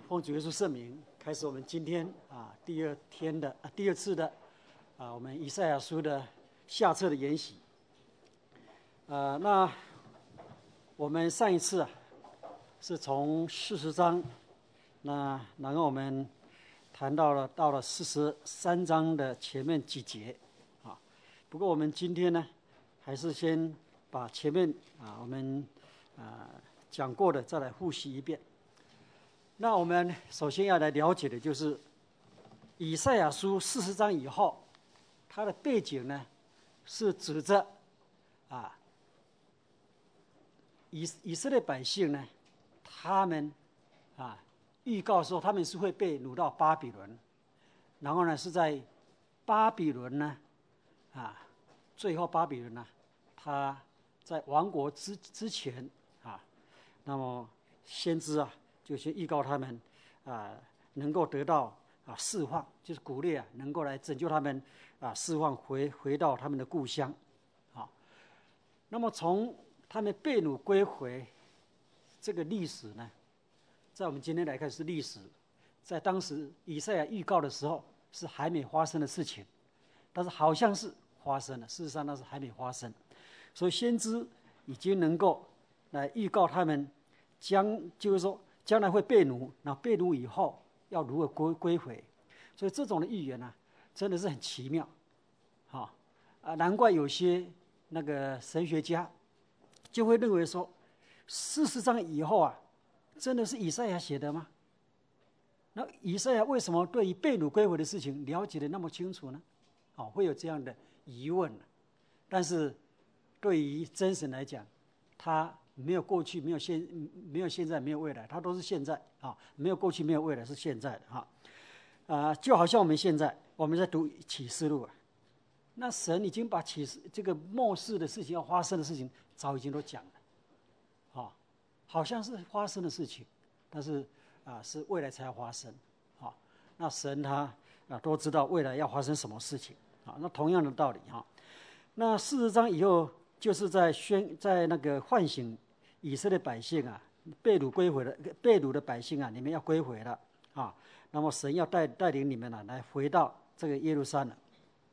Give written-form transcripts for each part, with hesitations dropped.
奉主耶稣圣名，开始我们今天第二次的我们以赛亚书的下册的研习。那我们上一次是从40章，然后我们谈到了43章的前面几节不过我们今天呢，还是先把前面我们讲过的再来复习一遍。那我们首先要来了解的就是以赛亚书40章以后，它的背景呢是指着以色列百姓呢，他们预告说他们是会被掳到巴比伦，然后呢是在巴比伦呢最后巴比伦呢，他在亡国之前那么先知就先预告他们能够得到释放，就是鼓励能够来拯救他们释放回到他们的故乡那么从他们被掳归回这个历史呢，在我们今天来看是历史，在当时以赛亚预告的时候是还没发生的事情，但是好像是发生了，事实上那是还没发生，所以先知已经能够来预告他们就是说将来会被掳，那被掳以后要如何归回，所以这种的预言真的是很奇妙难怪有些那个神学家就会认为说40章以后真的是以赛亚写的吗？那以赛亚为什么对于被掳归回的事情了解的那么清楚呢？会有这样的疑问但是对于真神来讲，他没有过去，没有现在，没有未来，它都是现在没有过去，没有未来，是现在的就好像我们现在我们在读启示录那神已经把启示这个末世的事情要发生的事情早已经都讲了好像是发生的事情，但是是未来才要发生那神他都知道未来要发生什么事情那同样的道理那40章以后就是在那个唤醒以色列百姓被掳的百姓你们要归回了那么神要带领你们来回到这个耶路撒冷。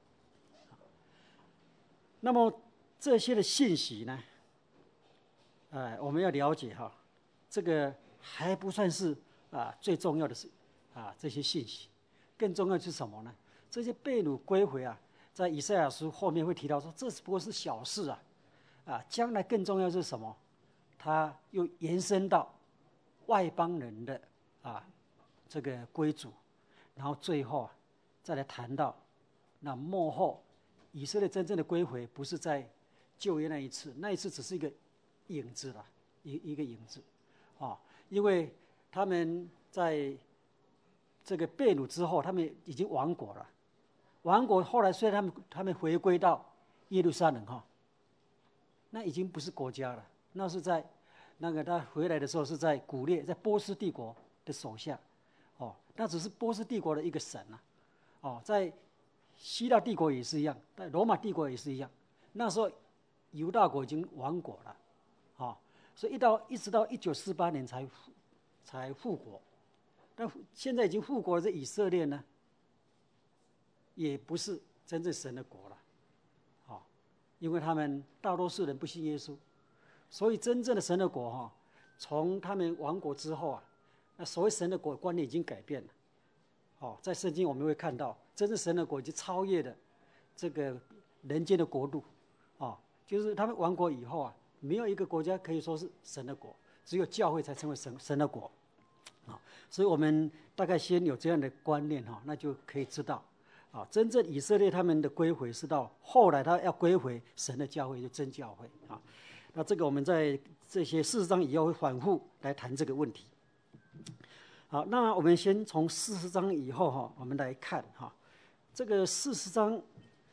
那么这些的信息呢我们要了解这个还不算是最重要的是这些信息，更重要的是什么呢？这些被掳归回在以赛亚书后面会提到说这只不过是小事将来更重要的是什么？它又延伸到外邦人的这个归主，然后最后再来谈到那末后以色列真正的归回不是在旧约那一次只是一个影子了，一个影子因为他们在这个被掳之后，他们已经亡国了，亡国后来虽然他们回归到耶路撒冷那已经不是国家了，那是在那个他回来的时候是在古列，在波斯帝国的手下那只是波斯帝国的一个省在希腊帝国也是一样，在罗马帝国也是一样，那时候犹大国已经亡国了所以一直到1948年才复国。但现在已经复国的这以色列呢，也不是真正神的国了因为他们大多数人不信耶稣，所以真正的神的国从他们亡国之后那所谓神的国观念已经改变了在圣经我们会看到真正神的国已经超越了这个人间的国度就是他们亡国以后没有一个国家可以说是神的国，只有教会才成为神的国所以我们大概先有这样的观念那就可以知道真正以色列他们的归回是到后来他要归回神的教会，就真教会那这个我们在这些40章以后会反复来谈这个问题。好，那我们先从40章以后我们来看这个40章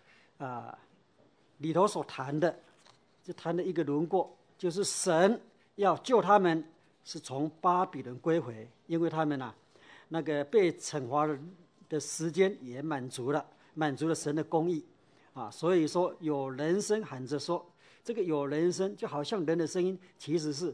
里头所谈的，就谈的一个轮廓，就是神要救他们是从巴比伦归回，因为他们那个被惩罚的时间也满足了神的公义所以说有人声喊着说，这个有人声就好像人的声音，其实是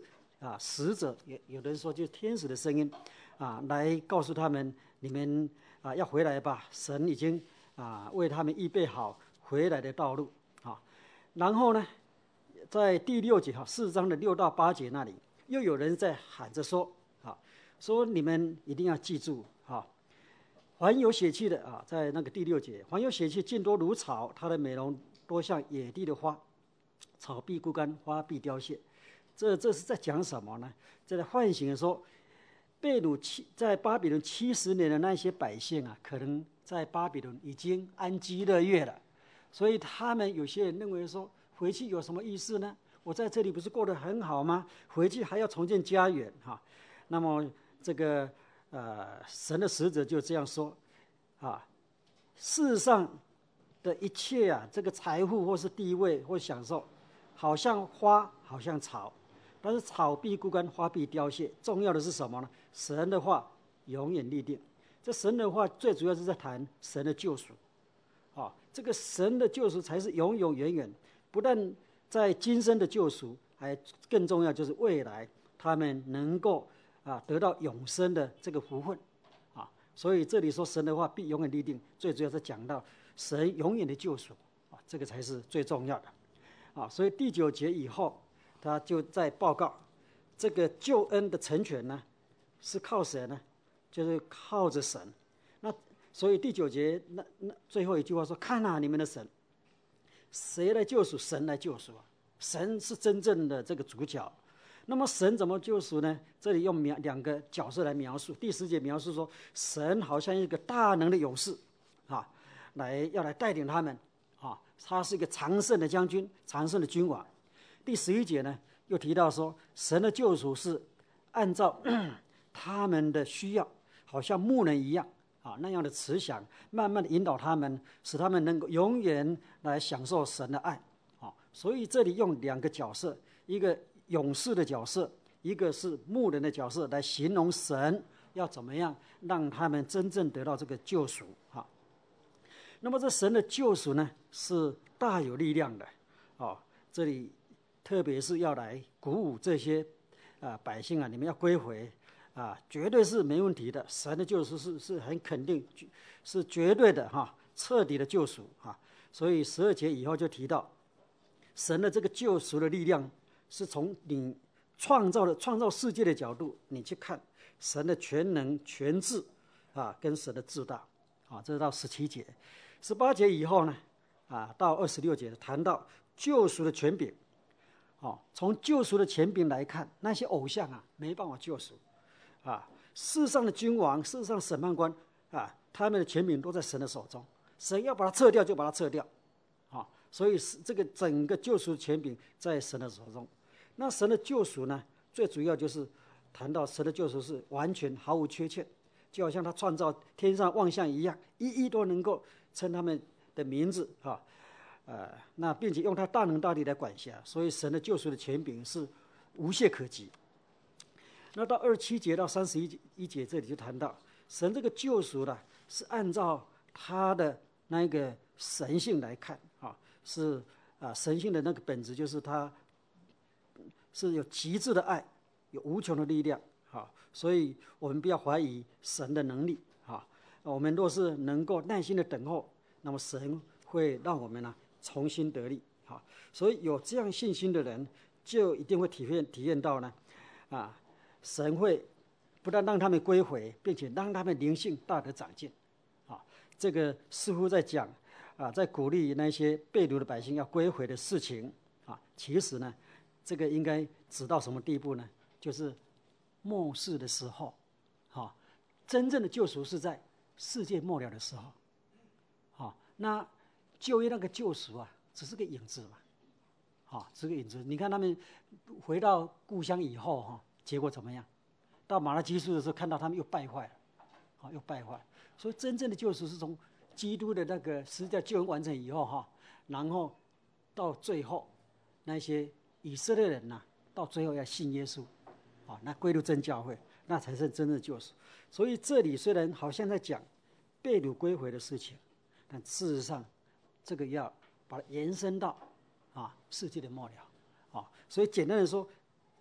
使者，有的人说就是天使的声音来告诉他们，你们要回来吧，神已经为他们预备好回来的道路然后呢，在第6节4章的6到8节那里，又有人在喊着说说你们一定要记住凡有血气的在那个第6节，凡有血气尽多如草，它的美容多像野地的花，草必枯干，花必凋谢。这是在讲什么呢？这在唤醒说，在巴比伦70年的那些百姓可能在巴比伦已经安居乐业了，所以他们有些人认为说，回去有什么意思呢？我在这里不是过得很好吗？回去还要重建家园那么这个神的使者就这样说世上的一切这个财富或是地位或享受，好像花，好像草，但是草必枯干，花必凋谢。重要的是什么呢？神的话永远立定。这神的话最主要是在谈神的救赎这个神的救赎才是永永远远，不但在今生的救赎，还更重要就是未来他们能够得到永生的这个福分所以这里说神的话必永远立定，最主要是讲到神永远的救赎这个才是最重要的所以第9节以后，他就在报告这个救恩的成全呢，是靠谁呢？就是靠着神。那所以第9节那最后一句话说：“看你们的神，谁来救赎？神来救赎神是真正的这个主角。那么神怎么救赎呢？这里用2个角色来描述。第10节描述说，神好像一个大能的勇士要来带领他们他是一个常胜的将军，常胜的君王。第11节呢，又提到说，神的救赎是按照他们的需要，好像牧人一样那样的慈祥，慢慢的引导他们，使他们能够永远来享受神的爱所以这里用2个角色，一个勇士的角色，一个是牧人的角色，来形容神要怎么样让他们真正得到这个救赎那么这神的救赎呢，是大有力量的这里特别是要来鼓舞这些百姓你们要归回绝对是没问题的。神的救赎是很肯定，是绝对的彻底的救赎所以12节以后就提到，神的这个救赎的力量是从你创造世界的角度，你去看神的全能全智跟神的至大这是到17节。18节以后呢到26节谈到救赎的权柄从救赎的权柄来看，那些偶像没办法救赎世上的君王，世上审判官他们的权柄都在神的手中，神要把它撤掉就把它撤掉所以这个整个救赎的权柄在神的手中。那神的救赎呢，最主要就是谈到神的救赎是完全毫无缺欠，就好像他创造天上万象一样，一一都能够称他们的名字那并且用他大能大力来管辖，所以神的救赎的权柄是无懈可击。那到27节到31节这里就谈到神这个救赎是按照他的那个神性来看是神性的那个本质，就是他是有极致的爱，有无穷的力量所以我们不要怀疑神的能力我们若是能够耐心的等候，那么神会让我们重新得力所以有这样信心的人，就一定会体验到呢神会不但让他们归回，并且让他们灵性大得长进这个似乎在讲在鼓励那些被掳的百姓要归回的事情其实呢，这个应该指到什么地步呢？就是末世的时候真正的救赎是在世界末了的时候那旧约那个救赎只是个影子嘛只是个影子。你看他们回到故乡以后结果怎么样？到马拉基书的时候，看到他们又败坏了又败坏。所以真正的救赎是从基督的那个十字架救恩完成以后然后到最后那些以色列人到最后要信耶稣那归入真教会，那才是真正的救赎。所以这里虽然好像在讲被掳归回的事情，但事实上这个要把它延伸到世界的末了所以简单的说，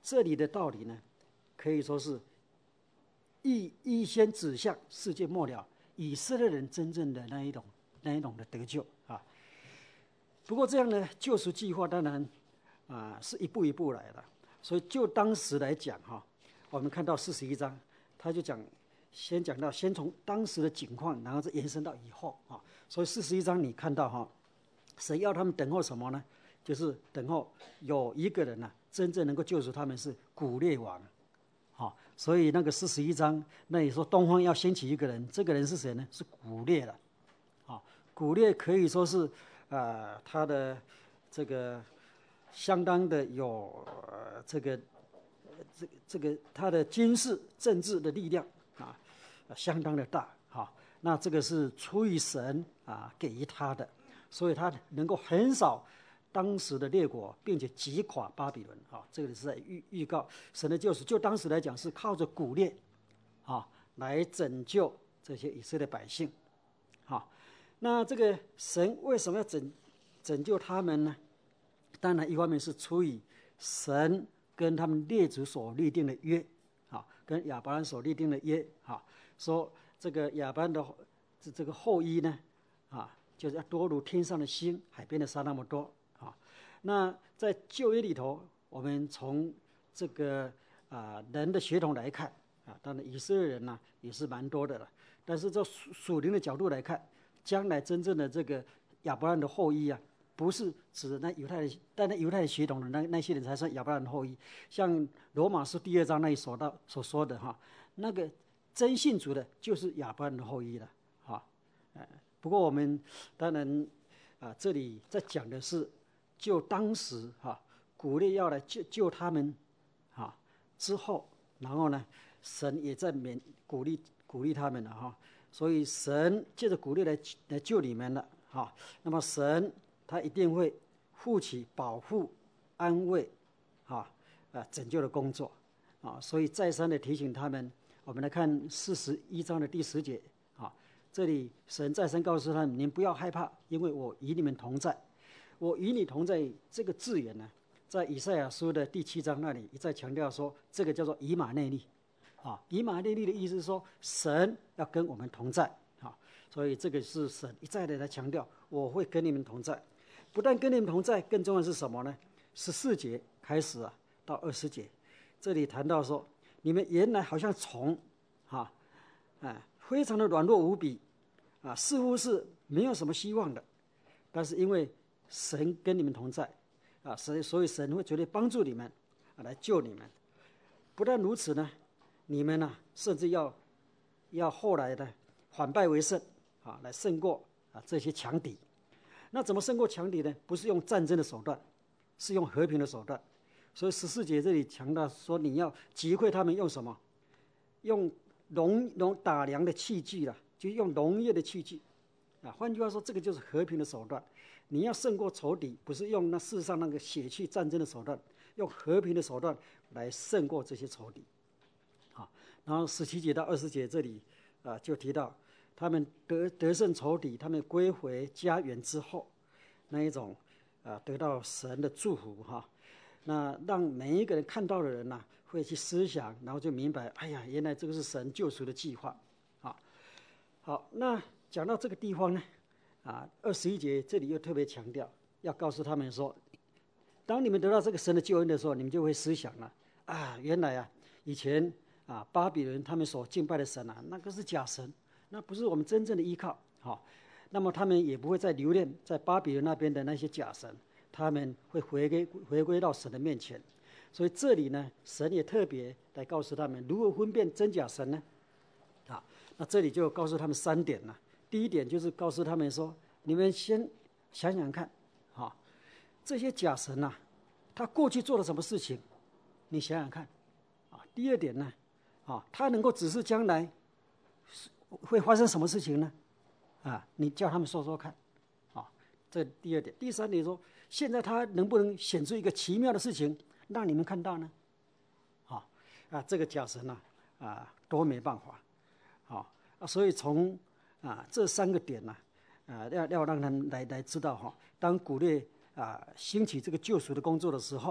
这里的道理呢，可以说是预先指向世界末了以色列人真正的那一种的得救啊。不过这样的救赎计划当然是一步一步来的，所以就当时来讲我们看到41章，他就先从当时的景况，然后再延伸到以后所以41章你看到神要他们等候什么呢？就是等候有一个人真正能够救赎他们，是古列王所以那个41章那里说东方要兴起一个人，这个人是谁呢？是古列的古列可以说是他的这个相当的有这个他的军事政治的力量相当的大那这个是出于神给予他的，所以他能够横扫当时的列国，并且击垮巴比伦这个是在预告神的救赎。就当时来讲，是靠着古列来拯救这些以色列百姓那这个神为什么要拯救他们呢？当然一方面是出于神跟他们列祖所立定的约跟亚伯兰所立定的约说这个亚伯兰的这个后裔呢就是要多如天上的星，海边的沙那么多那在旧约里头，我们从这个人的血统来看当然以色列人也是蛮多的了，但是从属灵的角度来看，将来真正的这个亚伯兰的后裔不是指那犹太的，但那犹太的血统的那些人才算亚伯兰的后裔。像罗马书第2章那里所说的那个真信主的就是亚伯兰的后裔了不过我们当然这里在讲的是就当时古列要来救他们之后，然后呢神也在鼓励他们了所以神借着鼓励来救你们了那么神他一定会负起保护、安慰拯救的工作所以再三的提醒他们。我们来看41章的第10节这里神再三告诉他们，你们不要害怕，因为我与你们同在。我与你同在这个字眼呢，在以赛亚书的第7章那里一再强调说，这个叫做以马内利以马内利的意思是说神要跟我们同在所以这个是神一再的来强调，我会跟你们同在。不但跟你们同在，更重要的是什么呢？14节开始到20节，这里谈到说，你们原来好像虫非常的软弱无比似乎是没有什么希望的，但是因为神跟你们同在所以神会绝对帮助你们来救你们。不但如此呢，你们甚至要后来的反败为胜来胜过这些强敌。那怎么胜过强敌呢？不是用战争的手段，是用和平的手段。所以14节这里强调说，你要击溃他们，用什么？用打粮的器具就用农业的器具换句话说，这个就是和平的手段。你要胜过仇敌，不是用世上那个血气战争的手段，用和平的手段来胜过这些仇敌然后17节到20节这里就提到他们得胜仇敌，他们归回家园之后那一种得到神的祝福那让每一个人看到的人会去思想，然后就明白，哎呀，原来这个是神救赎的计划好，那讲到这个地方呢21节这里又特别强调，要告诉他们说，当你们得到这个神的救恩的时候，你们就会思想了原来以前巴比伦他们所敬拜的神那个是假神，那不是我们真正的依靠那么他们也不会再留恋在巴比伦那边的那些假神，他们会回归到神的面前。所以这里呢，神也特别来告诉他们如何分辨真假神呢那这里就告诉他们3点了。第一点就是告诉他们说，你们先想想看这些假神他过去做了什么事情，你想想看第二点呢他能够指示将来会发生什么事情呢你叫他们说说看这第二点。第三点说，现在他能不能显出一个奇妙的事情让你们看到呢这个假神都没办法所以从这3个点要让他们来知道当古列兴起这个救赎的工作的时候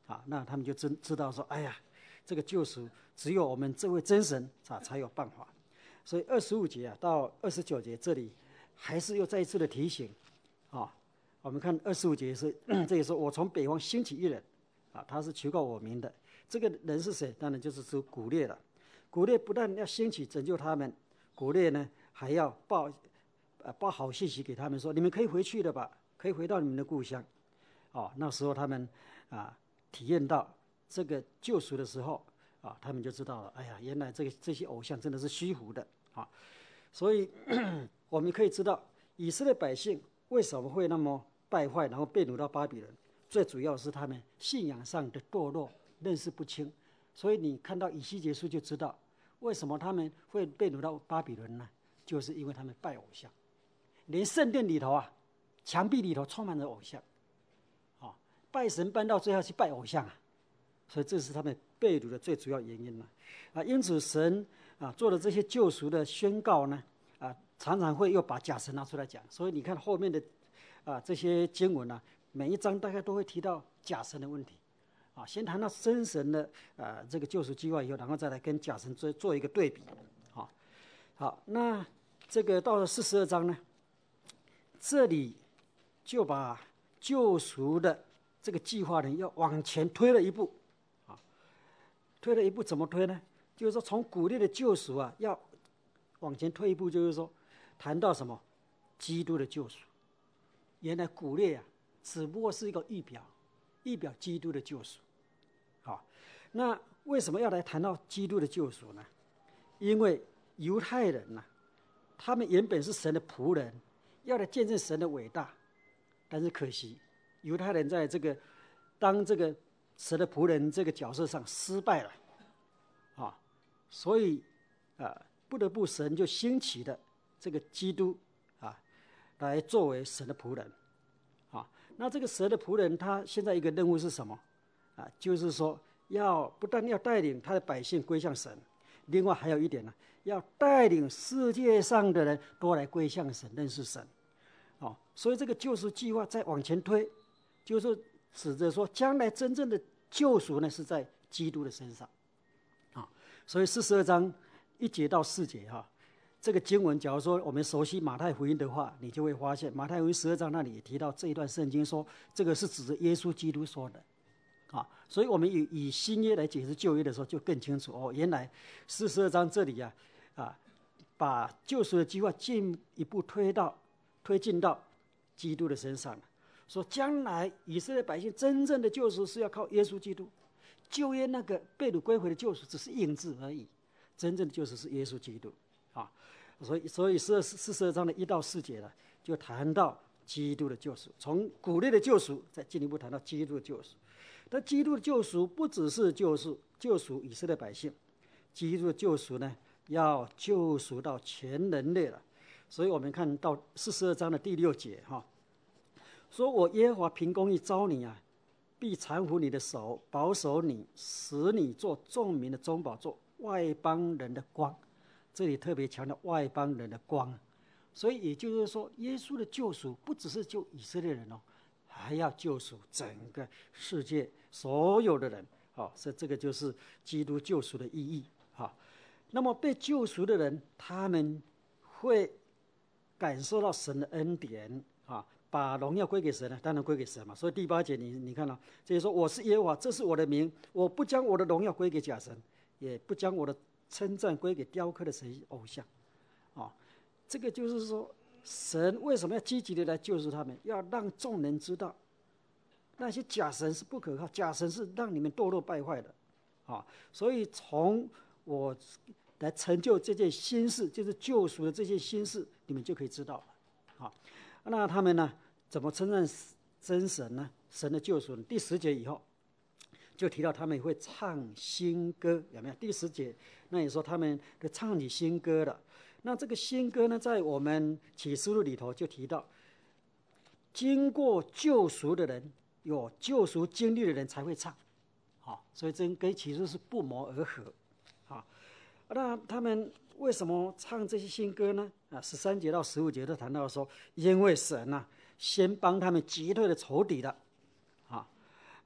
那他们就知道说，哎呀，这个救赎只有我们这位真神才有办法。所以25节到29节这里还是又再一次的提醒我们看25节是这里说，我从北方兴起一人他是求告我名的。这个人是谁？当然就是指古列了。古列不但要兴起拯救他们，古列呢还要报好信息给他们说，你们可以回去了吧，可以回到你们的故乡。那时候他们体验到这个救赎的时候他们就知道了，哎呀，原来这些偶像真的是虚浮的所以我们可以知道以色列百姓为什么会那么败坏，然后被掳到巴比伦，最主要是他们信仰上的堕落，认识不清。所以你看到以西结书就知道为什么他们会被掳到巴比伦呢？就是因为他们拜偶像，连圣殿里头墙壁里头充满了偶像拜神搬到最后去拜偶像所以这是他们被掳的最主要原因因此神做了这些救赎的宣告呢常常会又把假神拿出来讲。所以你看后面的这些经文每一章大概都会提到假神的问题先谈到真神的这个救赎计划以后，然后再来跟假神做一个对比好，那这个到了42章呢，这里就把救赎的这个计划呢要往前推了一步推了一步怎么推呢？就是说从古列的救赎要往前推一步，就是说谈到什么？基督的救赎。原来古列只不过是一个预表基督的救赎那为什么要来谈到基督的救赎呢？因为犹太人他们原本是神的仆人，要来见证神的伟大，但是可惜犹太人在当这个神的仆人这个角色上失败了所以不得不神就兴起的这个基督来作为神的仆人那这个神的仆人他现在一个任务是什么就是说不但要带领他的百姓归向神，另外还有一点要带领世界上的人都来归向神，认识神所以这个救赎计划再往前推，就是指着说将来真正的救赎呢是在基督的身上所以42章1节到4节这个经文假如说我们熟悉马太福音的话，你就会发现马太福音12章那里也提到这一段圣经，说这个是指着耶稣基督说的所以我们以新约来解释旧约的时候就更清楚原来42章这里把救赎的计划进一步推进到基督的身上了，说将来以色列百姓真正的救赎是要靠耶稣基督，旧约那个被掳归回的救赎只是印字而已，真正的救赎是耶稣基督所以42章的1到4节就谈到基督的救赎，从古列的救赎再进一步谈到基督的救赎。但基督的救赎不只是救赎以色列百姓，基督的救赎呢要救赎到全人类了。所以我们看到42章的第6节说我耶和华凭公义召你必搀扶你的手，保守你，使你做众民的中保，做外邦人的光。这里特别强调外邦人的光，所以也就是说耶稣的救赎不只是救以色列人还要救赎整个世界所有的人所以这个就是基督救赎的意义那么被救赎的人，他们会感受到神的恩典把荣耀归给神当然归给神嘛。所以第8节你看这就说我是耶和华，这是我的名，我不将我的荣耀归给假神，也不将我的称赞归给雕刻的神偶像这个就是说神为什么要积极的来救赎他们，要让众人知道那些假神是不可靠，假神是让你们堕落败坏的所以从我来成就这件新事，就是救赎的这件新事，你们就可以知道了那他们呢怎么称赞真神呢？神的救赎呢？第10节以后就提到他们会唱新歌，有没有？第10节那你说他们会唱起新歌了。那这个新歌呢，在我们启示录里头就提到，经过救赎的人，有救赎经历的人才会唱所以这跟启示录是不谋而合那他们为什么唱这些新歌呢？13节到15节都谈到说，因为神先帮他们击退了仇敌了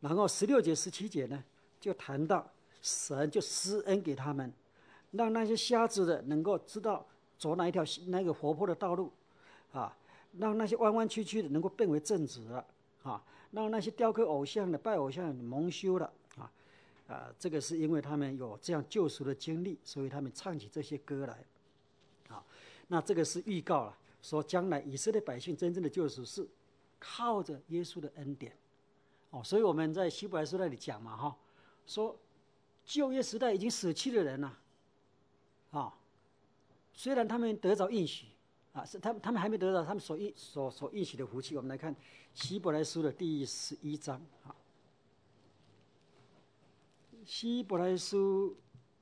然后16节、17节呢，就谈到神就施恩给他们，让那些瞎子的能够知道走哪一条那个活泼的道路，啊，让那些弯弯曲曲的能够变为正直了，啊，让那些雕刻偶像的、拜偶像的蒙羞了，这个是因为他们有这样救赎的经历，所以他们唱起这些歌来，那这个是预告了，说将来以色列百姓真正的救赎是靠着耶稣的恩典，所以我们在希伯来书那里讲嘛，说旧约时代已经舍弃的人了，虽然他们得着应许，是他们还没得到他们所应许的福气。我们来看希伯来书的第11章，希伯来书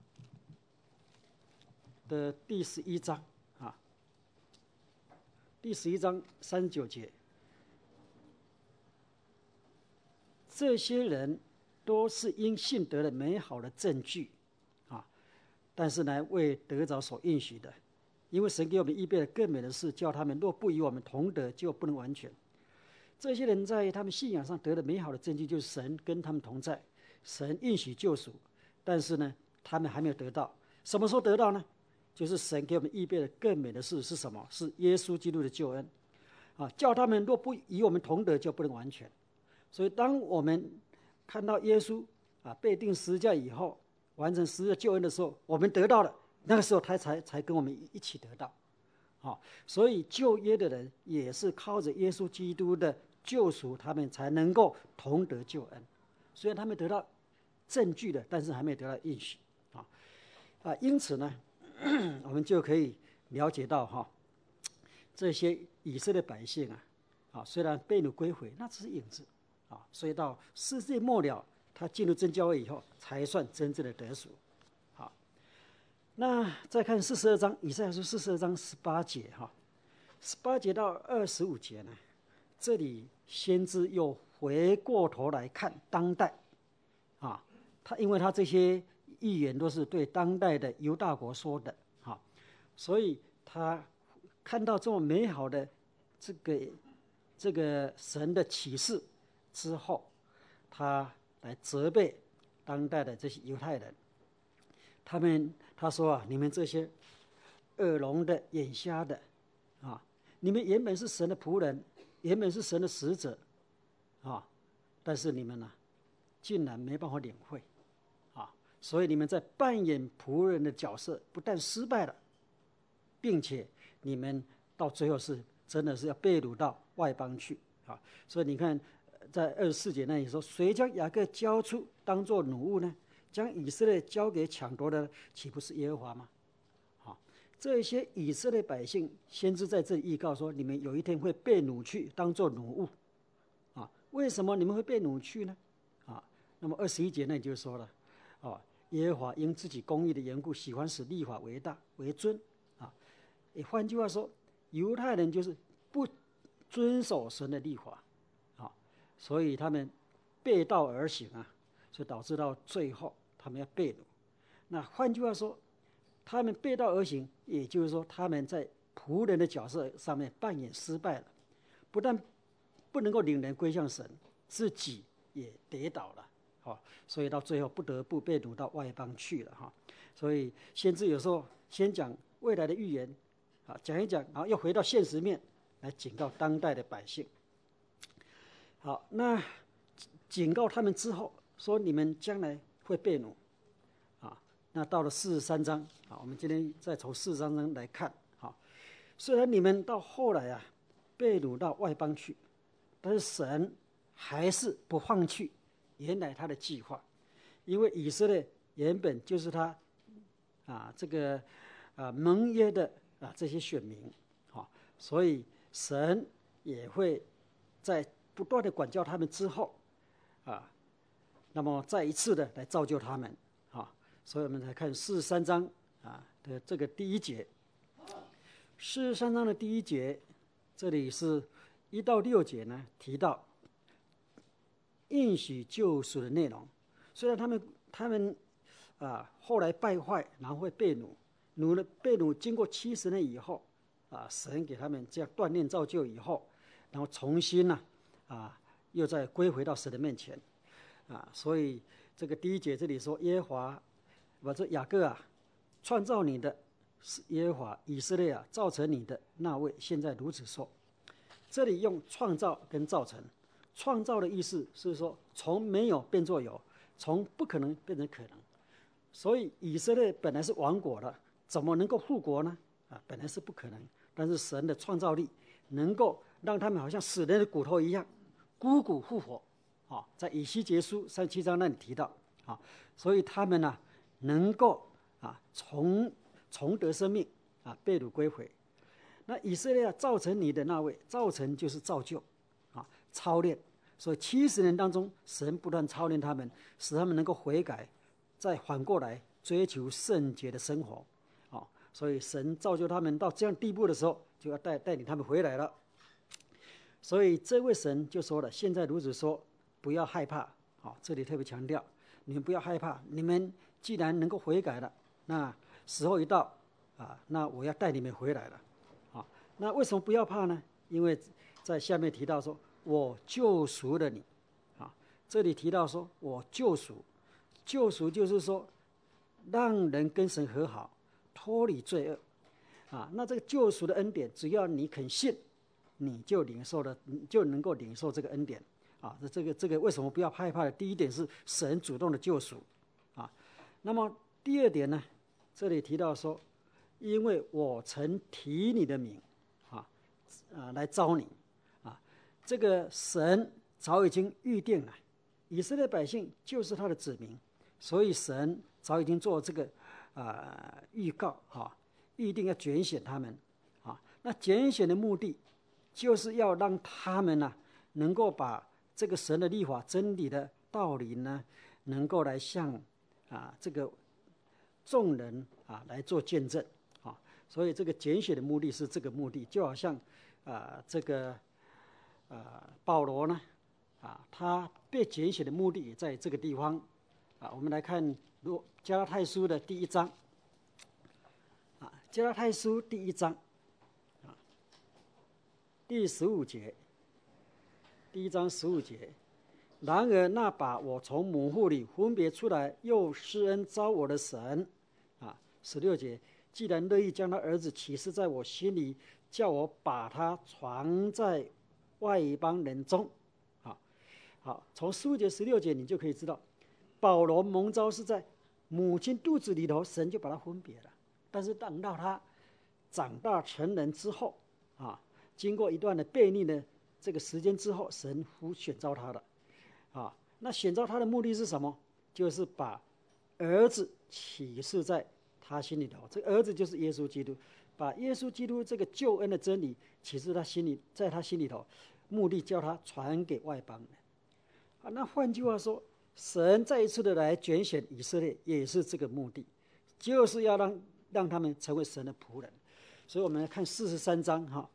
的第11章，第11章39节，这些人都是因信得了美好的证据，但是呢，为得着所应许的，因为神给我们预备了更美的事，叫他们若不与我们同得，就不能完全。这些人在他们信仰上得了美好的证据，就是神跟他们同在，神应许救赎，但是呢，他们还没有得到。什么时候得到呢？就是神给我们预备了更美的事是什么？是耶稣基督的救恩，叫他们若不与我们同得，就不能完全。所以，当我们看到耶稣被钉十字架以后，完成十字架救恩的时候，我们得到了，那个时候他才跟我们一起得到。所以旧约的人也是靠着耶稣基督的救赎，他们才能够同得救恩。虽然他们得到证据的，但是还没得到应许。因此呢，我们就可以了解到这些以色列百姓虽然被掳归回，那只是影子所以到世界末了，他进入真教会以后，才算真正的得赎。那再看42章，以赛亚书42章18节18节到25节呢，这里先知又回过头来看当代因为他这些预言都是对当代的犹大国说的所以他看到这么美好的这个神的启示之后，他来责备当代的这些犹太人。他说你们这些耳聋的、眼瞎的你们原本是神的仆人，原本是神的使者但是你们竟然没办法领会所以你们在扮演仆人的角色不但失败了，并且你们到最后是真的是要被掳到外邦去所以你看在24节那里说，谁将雅各交出当作奴物呢？将以色列交给抢夺的，岂不是耶和华吗？这些以色列百姓，先知在这里预告说，你们有一天会被掳去，当作奴物为什么你们会被掳去呢？那么21节那里就说了耶和华因自己公义的缘故，喜欢使律法为大为尊也换句话说，犹太人就是不遵守神的律法所以他们背道而行所以导致到最后他们要被掳。那换句话说，他们背道而行，也就是说他们在仆人的角色上面扮演失败了，不但不能够领人归向神，自己也跌倒了所以到最后不得不被掳到外邦去了所以先知有时候先讲未来的预言讲一讲，然后又回到现实面来警告当代的百姓。好，那警告他们之后说，你们将来会被掳那到了43章我们今天再从43章来看虽然你们到后来被掳到外邦去，但是神还是不放弃原来他的计划，因为以色列原本就是他这个盟约的这些选民所以神也会在不断的管教他们之后那么再一次的来造就他们所以我们来看43章的这个第1节。43章的第1节，这里是1到6节呢，提到应许救赎的内容。虽然他们后来败坏，然后会被掳，被掳经过70年以后神给他们这样锻炼造就以后，然后重新又再归回到神的面前。 所以这个第一节这里说耶和华，我说雅各啊，创造你的是耶和华，以色列啊，造成你的那位现在如此说。这里用创造跟造成，创造的意思是说从没有变作有，从不可能变成可能。所以以色列本来是亡国的，怎么能够复国呢？本来是不可能。但是神的创造力能够让他们好像死人的骨头一样，枯骨复活。在以西结书37章那里提到，所以他们能够重得生命，被掳归回。那以色列造成你的那位，造成就是造就，操练。所以70年当中，神不断操练他们，使他们能够悔改，再反过来追求圣洁的生活。所以神造就他们到这样地步的时候，就要带领他们回来了。所以这位神就说了，现在如此说，不要害怕。这里特别强调，你们不要害怕，你们既然能够悔改了，那时候一到，那我要带你们回来了。那为什么不要怕呢？因为在下面提到说，我救赎了你。这里提到说我救赎，救赎就是说让人跟神和好，脱离罪恶。那这个救赎的恩典，只要你肯信，你就领受了，你就能够领受这个恩典。这个为什么不要害怕的？第一点是神主动的救赎。那么第二点呢？这里提到说，因为我曾提你的名，来招你。这个神早已经预定了，以色列百姓就是他的子民，所以神早已经做这个预告，预定要拣选他们。那拣选的目的就是要让他们能够把这个神的律法真理的道理呢，能够来向这个众人来做见证。所以这个拣选的目的是这个目的，就好像这个保罗呢，他被拣选的目的也在这个地方。我们来看加拉太书的第1章。加拉太书第1章，第15节，第1章15节。然而那把我从母腹里分别出来，又施恩召我的神，16节。既然乐意将他儿子启示在我心里，叫我把他传在外邦人中。好，从15节16节你就可以知道，保罗蒙召是在母亲肚子里头，神就把他分别了。但是等到他长大成人之后，经过一段的悖逆的这个时间之后，神选召他了。那选召他的目的是什么？就是把儿子启示在他心里头。这个儿子就是耶稣基督，把耶稣基督这个救恩的真理启示他心里，在他心里头，目的叫他传给外邦人。那换句话说，神再一次的来拣选以色列，也是这个目的，就是要让他们成为神的仆人。所以我们来看43章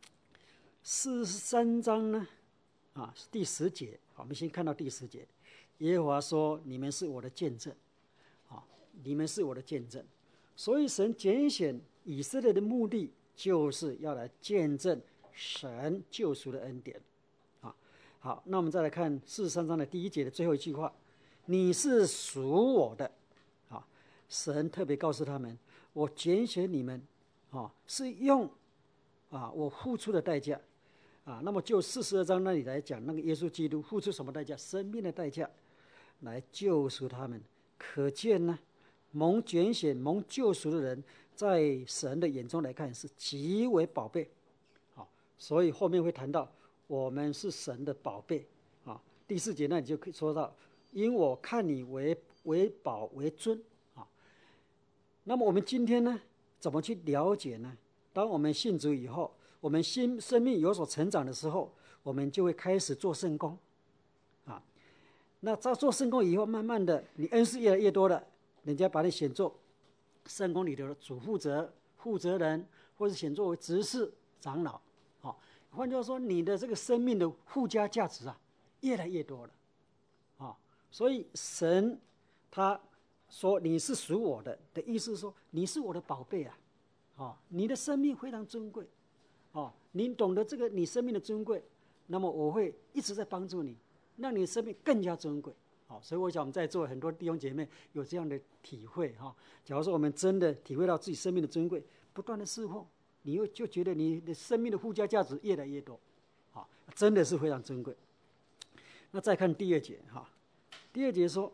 43章呢，第10节。我们先看到第10节，耶和华说：“你们是我的见证。”你们是我的见证。所以神拣选以色列的目的，就是要来见证神救赎的恩典。好，那我们再来看43章的第1节的最后一句话：“你是属我的。”神特别告诉他们，我拣选你们，是用我付出的代价。那么就42章那里来讲，那个耶稣基督付出什么代价？生命的代价，来救赎他们。可见呢，蒙拣选、蒙救赎的人，在神的眼中来看是极为宝贝。所以后面会谈到我们是神的宝贝。第4节那里就可以说到，因我看你为宝为尊。那么我们今天呢，怎么去了解呢？当我们信主以后，我们生命有所成长的时候，我们就会开始做圣工。那在做圣工以后，慢慢的你恩赐越来越多了，人家把你选做圣工里头的主负责人，或者选作为执事长老。换句话说，你的这个生命的附加价值越来越多了。所以神他说你是属我的意思是说，你是我的宝贝你的生命非常尊贵。你懂得这个你生命的尊贵，那么我会一直在帮助你，让你的生命更加尊贵。 好，所以我想我们在座很多弟兄姐妹有这样的体会哈。假如说我们真的体会到自己生命的珍贵，不断的侍奉，你又就觉得你的生命的附加价值越来越多，好，真的是非常珍贵。那再看第二节哈，第二节说，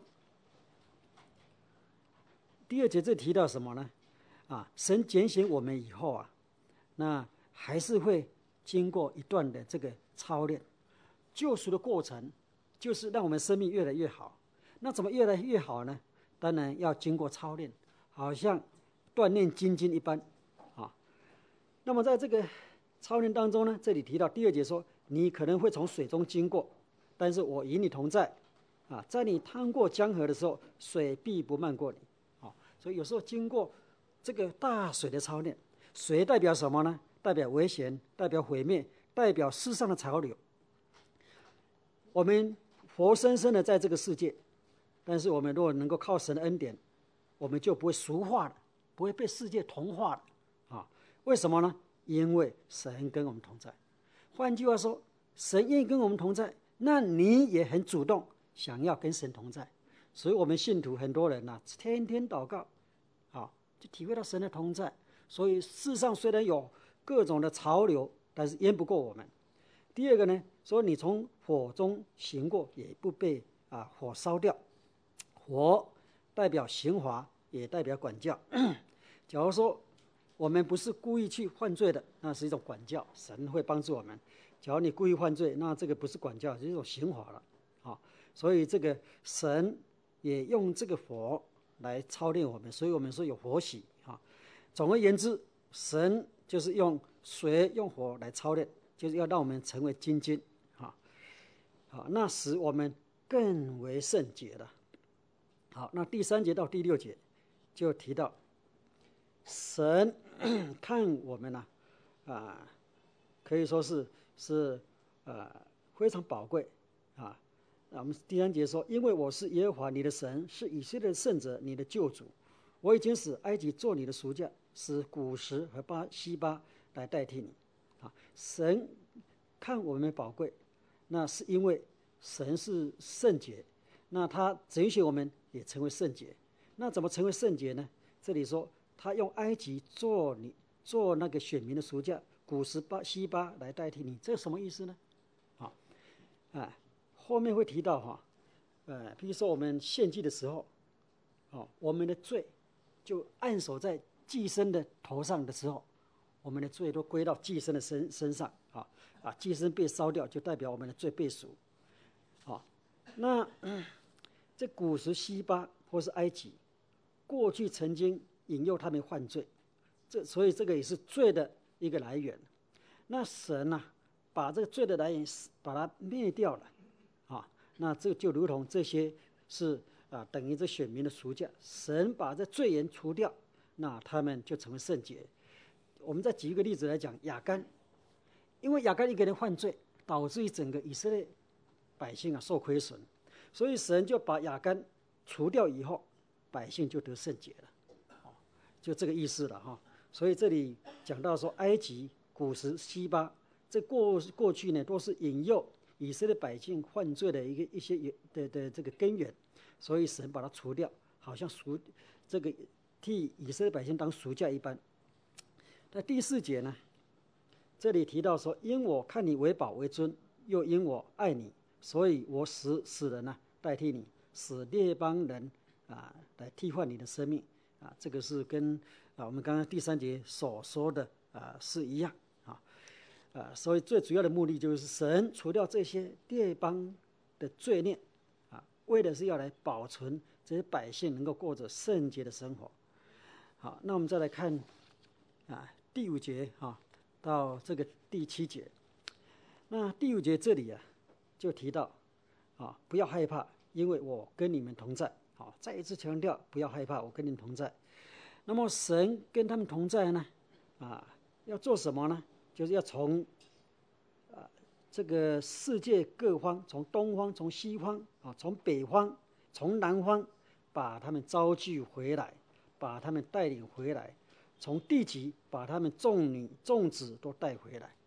第二节这提到什么呢？神拣选我们以后啊，那还是会经过一段的这个操练，救赎的过程就是让我们生命越来越好。那怎么越来越好呢？当然要经过操练，好像锻炼精金一般啊。那么在这个操练当中呢，这里提到第二节说，你可能会从水中经过，但是我与你同在在你趟过江河的时候，水必不漫过你。所以有时候经过这个大水的操练，水代表什么呢？代表危险，代表毁灭，代表世上的潮流。我们活生生的在这个世界，但是我们如果能够靠神的恩典，我们就不会俗化了，不会被世界同化了为什么呢？因为神跟我们同在。换句话说，神愿意跟我们同在，那你也很主动想要跟神同在。所以我们信徒很多人天天祷告就体会到神的同在。所以世上虽然有各种的潮流，但是淹不过我们。第二个呢，说你从火中行过，也不被火烧掉。火代表刑罚，也代表管教。假如说我们不是故意去犯罪的，那是一种管教，神会帮助我们。假如你故意犯罪，那这个不是管教，是一种刑罚了所以这个神也用这个火来操练我们，所以我们说有火洗总而言之，神就是用水用火来操练，就是要让我们成为精金那使我们更为圣洁了。好，那第3节到第6节就提到神看我们可以说是非常宝贵我们第3节说，因为我是耶和华你的神，是以色列的圣者，你的救主。我已经使埃及做你的赎价，使古时和西巴来代替你神看我们宝贵，那是因为神是圣洁，那他拣选我们也成为圣洁。那怎么成为圣洁呢？这里说他用埃及做那个选民的赎价，古时西巴来代替你，这什么意思呢？后面会提到比如说我们献祭的时候我们的罪就按手在祭牲的头上的时候，我们的罪都归到祭牲的身上祭牲被烧掉，就代表我们的罪被赎那这古时西巴或是埃及，过去曾经引诱他们犯罪，所以这个也是罪的一个来源。那神把这个罪的来源把它灭掉了那这就如同这些是等于这选民的赎价，神把这罪人除掉，那他们就成为圣洁。我们再举一个例子来讲，亚干，因为亚干一个人犯罪，导致于整个以色列百姓受亏损，所以神就把亚干除掉以后，百姓就得圣洁了就这个意思了所以这里讲到说，埃及、古时、西巴，这过去呢都是引诱以色列百姓犯罪的一些的这个根源，所以神把它除掉，好像这个替以色列百姓当赎价一般。那第4节呢，这里提到说，因我看你为宝为尊，又因我爱你，所以我使人代替你，使列邦人来替换你的生命这个是跟我们刚刚第3节所说的是一样所以最主要的目的就是神除掉这些列邦的罪孽为的是要来保存这些百姓能够过着圣洁的生活。好，那我们再来看第5节到这个第7节。那第5节这里就提到不要害怕，因为我跟你们同在再一次强调，不要害怕，我跟你们同在。那么神跟他们同在呢要做什么呢？就是要从这个世界各方，从东方，从西方从北方，从南方，把他们招聚回来，把他们带领回来，从地极把他们众女众子都带回来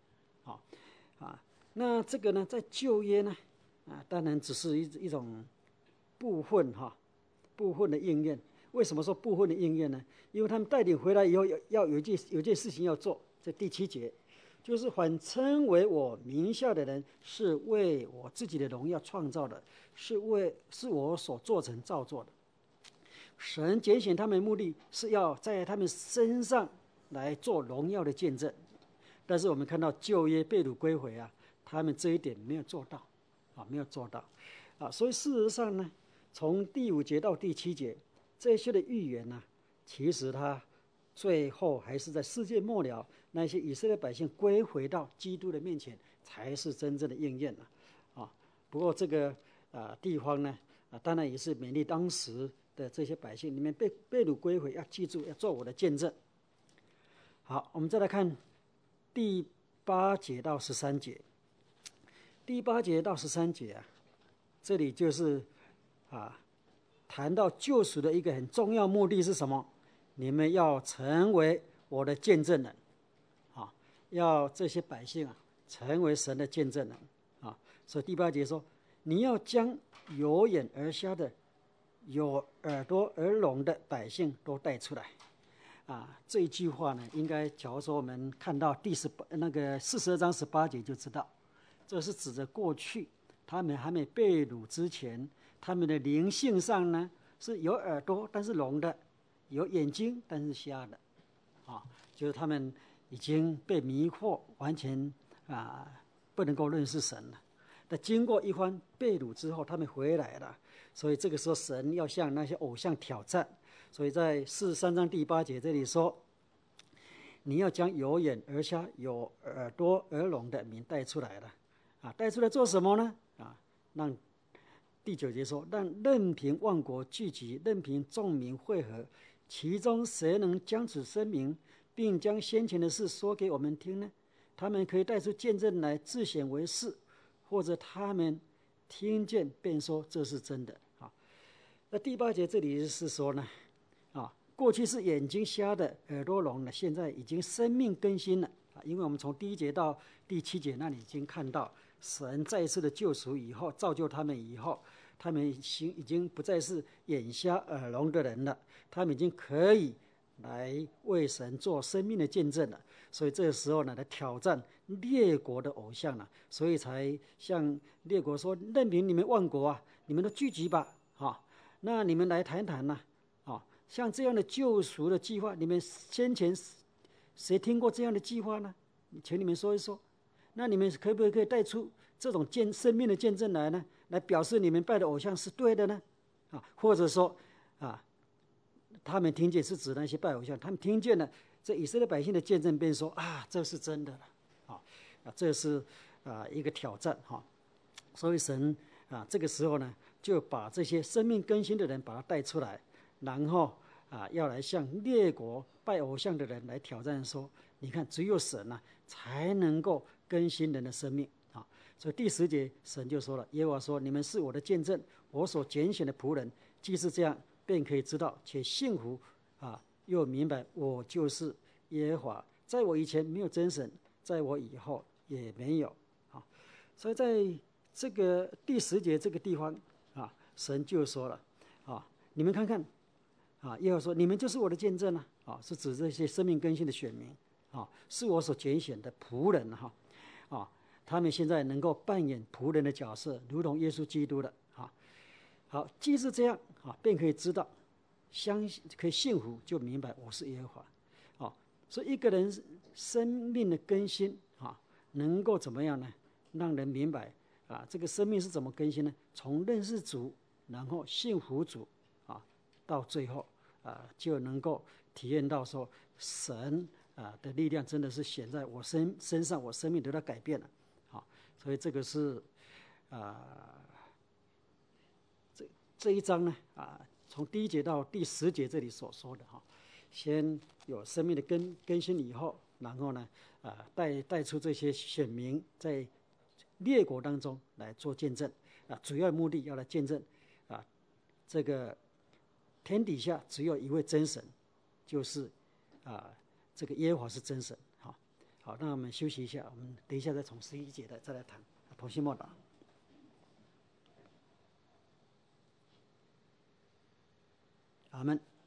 那这个呢，在旧约呢当然只是一种部分部分的应验。为什么说部分的应验呢？因为他们带领回来以后，要有件事情要做。这第7节，就是凡称为我名下的人，是为我自己的荣耀创造的，是我所做成造作的。神拣选他们的目的是要在他们身上来做荣耀的见证。但是我们看到旧约被掳归回他们这一点没有做到没有做到所以事实上呢，从第5节到第7节这些的预言其实他最后还是在世界末了，那些以色列百姓归回到基督的面前，才是真正的应验不过这个地方呢当然也是勉励当时的这些百姓，你们被掳归回，要记住要做我的见证。好，我们再来看第8节到13节。第8节到13节这里就是谈到救赎的一个很重要目的是什么？你们要成为我的见证人要这些百姓成为神的见证人所以第8节说，你要将有眼而瞎的、有耳朵而聋的百姓都带出来这一句话呢，应该假如说我们看到42章18节就知道，这是指着过去他们还没被掳之前，他们的灵性上呢是有耳朵但是聋的，有眼睛但是瞎的就是他们已经被迷惑，完全不能够认识神了。但经过一番被掳之后，他们回来了，所以这个时候神要向那些偶像挑战。所以在43章第8节这里说，你要将有眼而瞎、有耳朵而聋的民带出来了带出来做什么呢让第9节说，让任凭万国聚集，任凭众民会合，其中谁能将此声明，并将先前的事说给我们听呢？他们可以带出见证来自显为是，或者他们听见便说这是真的那第8节这里是说呢过去是眼睛瞎的、耳朵聋的，现在已经生命更新了因为我们从第1节到第7节那里已经看到神再一次的救赎以后，造就他们以后，他们已经不再是眼瞎耳聋的人了，他们已经可以来为神做生命的见证了。所以这个时候呢，来挑战列国的偶像了，所以才向列国说，任凭你们万国你们都聚集吧那你们来谈谈像这样的救赎的计划，你们先前谁听过这样的计划呢？请你们说一说。那你们可不可以带出这种生命的见证来呢？来表示你们拜的偶像是对的呢？或者说他们听见是指那些拜偶像，他们听见了这以色列百姓的见证，便说这是真的了这是一个挑战所以神这个时候呢，就把这些生命更新的人把他带出来，然后要来向列国拜偶像的人来挑战说，你看只有神才能够更新人的生命所以第10节神就说了，耶和华说，你们是我的见证，我所拣选的仆人，既是这样，便可以知道且信服又明白我就是耶和华，在我以前没有真神，在我以后也没有所以在这个第10节这个地方神就说了你们看看耶和华说，你们就是我的见证是指这些生命更新的选民是我所拣选的仆人他们现在能够扮演仆人的角色，如同耶稣基督的好，既是这样便可以知道，可以信服，就明白我是耶和华所以一个人生命的更新能够怎么样呢？让人明白这个生命是怎么更新呢？从认识主，然后信服主到最后就能够体验到说神的力量真的是显在我身上，我生命得到改变了所以这个是这一章呢从第1节到第10节这里所说的先有生命的更新以后，然后呢带出这些选民在列国当中来做见证主要目的要来见证这个天底下只有一位真神，就是这个耶和华是真神好，那我们休息一下，我们等一下再从11节再来谈同心默祷。 阿门。